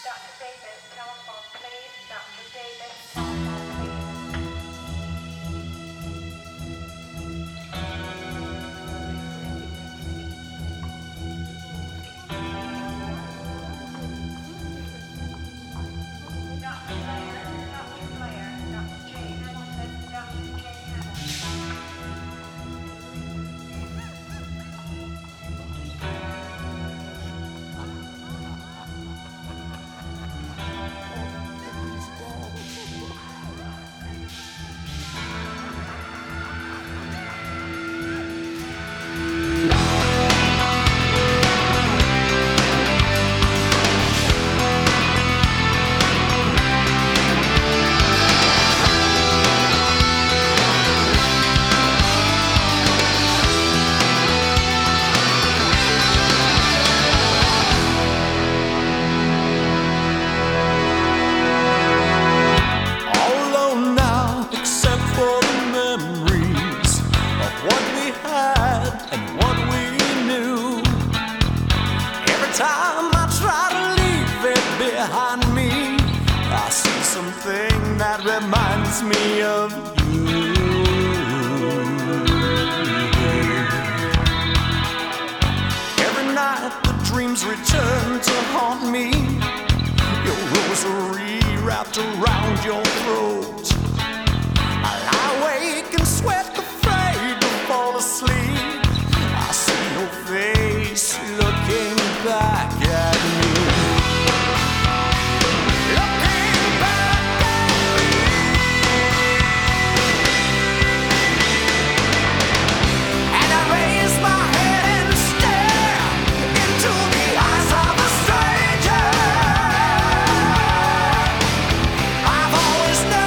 Dr. Davis, telephone, please. Dr. Davis, telephone, please. Dr. Blair, Dr. Blair, Dr. J. Hamilton, Dr. J. Hamilton. All alone now, except for the memories of what we had and what we knew. Every time I try to leave it behind me, I see something that reminds me of you. Every night the dreams return to haunt me. Your rosary wrapped around your throat. I lie awake and sweat, afraid to fall asleep. I see your face looking back at me. Looking back at me. And I raise my head and stare into the eyes of a stranger. I've always known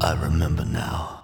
I remember now.